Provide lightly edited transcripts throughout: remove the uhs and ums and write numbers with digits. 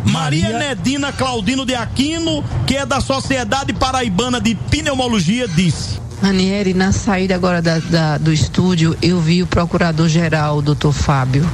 Maria Nedina Claudino de Aquino, que é da Sociedade Paraibana de Pneumologia, disse: Ranieri, na saída agora do estúdio, eu vi o procurador-geral, o doutor Fábio,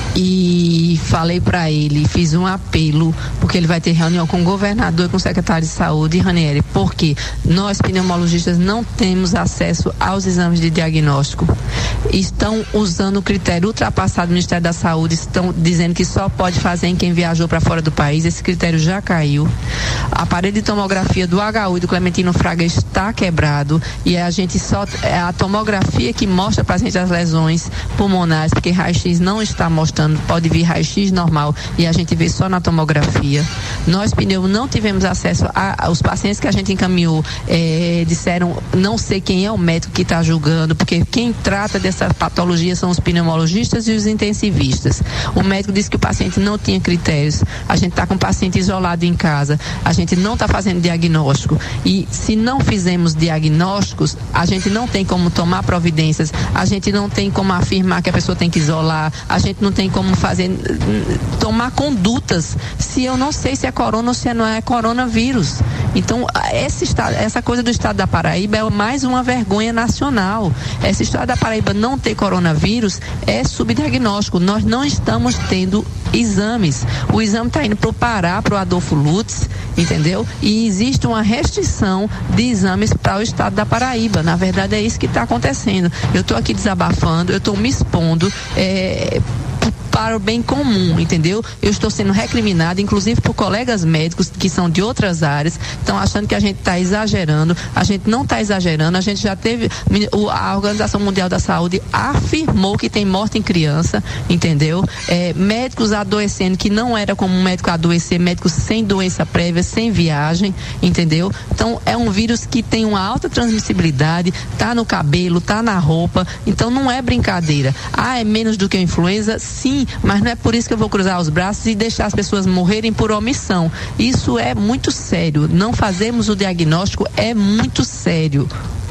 e falei para ele, fiz um apelo, porque ele vai ter reunião com o governador e com o secretário de saúde, Ranieri, porque nós pneumologistas não temos acesso aos exames de diagnóstico. Estão usando o critério ultrapassado do Ministério da Saúde, estão dizendo que só pode fazer em quem viajou para fora do país. Esse critério já caiu. A parede de tomografia do HU e do Clementino Fraga está quebrado, e a gente só é a tomografia que mostra para a gente as lesões pulmonares, porque raio-x não está mostrando, pode vir raio-x normal e a gente vê só na tomografia. Nós, pneu, não tivemos acesso aos pacientes que a gente encaminhou, disseram, não sei quem é o médico que está julgando, porque quem trata dessa patologia são os pneumologistas e os intensivistas. O médico disse que o paciente não tinha critérios, a gente está com o paciente isolado em casa, a gente não está fazendo diagnóstico, e se não fizermos diagnósticos, a gente não tem como tomar providências, a gente não tem como afirmar que a pessoa tem que isolar, a gente não tem como tomar condutas, se eu não sei se é corona ou se não é coronavírus. Então, essa coisa do estado da Paraíba é mais uma vergonha nacional. Esse estado da Paraíba não ter coronavírus é subdiagnóstico. Nós não estamos tendo exames. O exame está indo para o Pará, para o Adolfo Lutz, entendeu? E existe uma restrição de exames para o estado da Paraíba. Na verdade, é isso que está acontecendo. Eu estou aqui desabafando, eu estou me expondo, para o bem comum, entendeu? Eu estou sendo recriminada, inclusive por colegas médicos que são de outras áreas, estão achando que a gente está exagerando. A gente não está exagerando, a gente já teve, a Organização Mundial da Saúde afirmou que tem morte em criança, entendeu? Médicos adoecendo, que não era como um médico adoecer, médicos sem doença prévia, sem viagem, entendeu? Então, é um vírus que tem uma alta transmissibilidade, tá no cabelo, tá na roupa, então não é brincadeira. É menos do que a influenza? Sim, mas não é por isso que eu vou cruzar os braços e deixar as pessoas morrerem por omissão. Isso é muito sério. Não fazemos o diagnóstico, é muito sério.